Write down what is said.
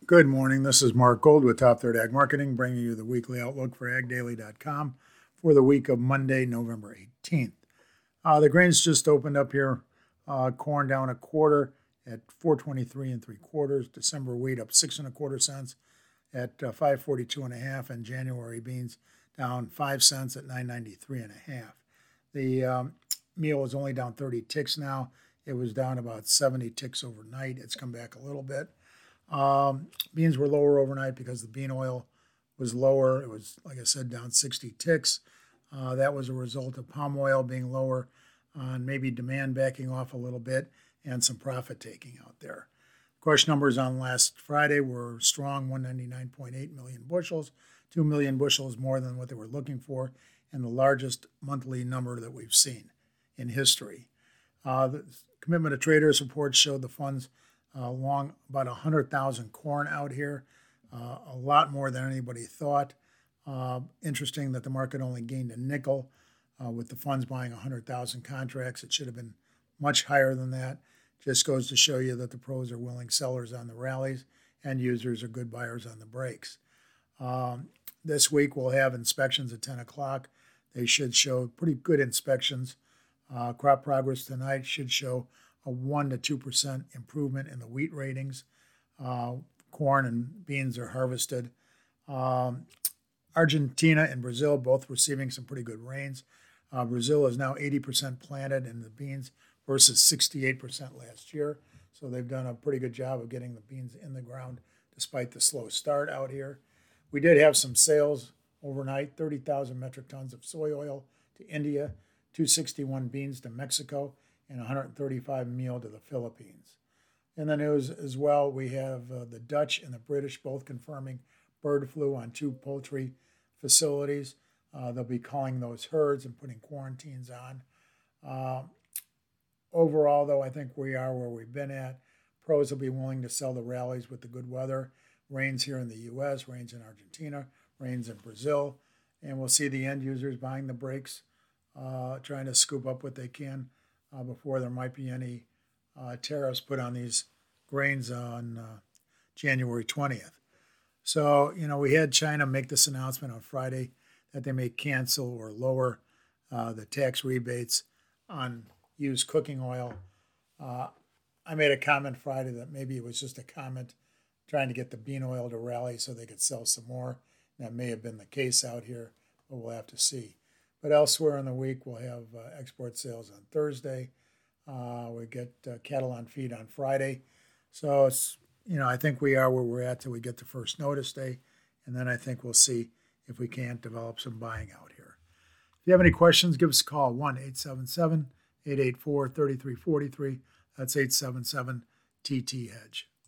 Good morning. This is Mark Gold with Top Third Ag Marketing, bringing you the weekly outlook for agdaily.com for the week of Monday, November 18th. The grains just opened up here. Corn down a quarter at 423 and 3/4. December wheat up 6 1/4 cents at 542 and a half, and January beans down 5 cents at 993 and a half. The meal is only down 30 ticks now. It was down about 70 ticks overnight. It's come back a little bit. Beans were lower overnight because the bean oil was lower. It was, like I said, down 60 ticks. That was a result of palm oil being lower and maybe demand backing off a little bit and some profit taking out there. Crush numbers on last Friday were strong, 199.8 million bushels, 2 million bushels more than what they were looking for, and the largest monthly number that we've seen in history. The commitment of traders reports showed the funds along about 100,000 corn out here, a lot more than anybody thought. Interesting that the market only gained a nickel with the funds buying 100,000 contracts. It should have been much higher than that. Just goes to show you that the pros are willing sellers on the rallies and users are good buyers on the breaks. This week we'll have inspections at 10 o'clock. They should show pretty good inspections. Crop progress tonight should show a 1 to 2% improvement in the wheat ratings. Corn and beans are harvested. Argentina and Brazil both receiving some pretty good rains. Brazil is now 80% planted in the beans versus 68% last year. So they've done a pretty good job of getting the beans in the ground despite the slow start out here. We did have some sales overnight, 30,000 metric tons of soy oil to India, 261 beans to Mexico, and 135 meal to the Philippines. In the news as well, we have the Dutch and the British both confirming bird flu on 2 poultry facilities. They'll be calling those herds and putting quarantines on. Overall, though, I think we are where we've been at. Pros will be willing to sell the rallies with the good weather. Rains here in the U.S., rains in Argentina, rains in Brazil. And we'll see the end users buying the breaks, trying to scoop up what they can before there might be any tariffs put on these grains on January 20th. So, we had China make this announcement on Friday that they may cancel or lower the tax rebates on used cooking oil. I made a comment Friday that maybe it was just a comment trying to get the bean oil to rally so they could sell some more. That may have been the case out here, but we'll have to see. But elsewhere in the week, we'll have export sales on Thursday. We get cattle on feed on Friday. So it's, I think we are where we're at till we get the first notice day. And then I think we'll see if we can't develop some buying out here. If you have any questions, give us a call, 1-877-884-3343. That's 877-TT-HEDGE.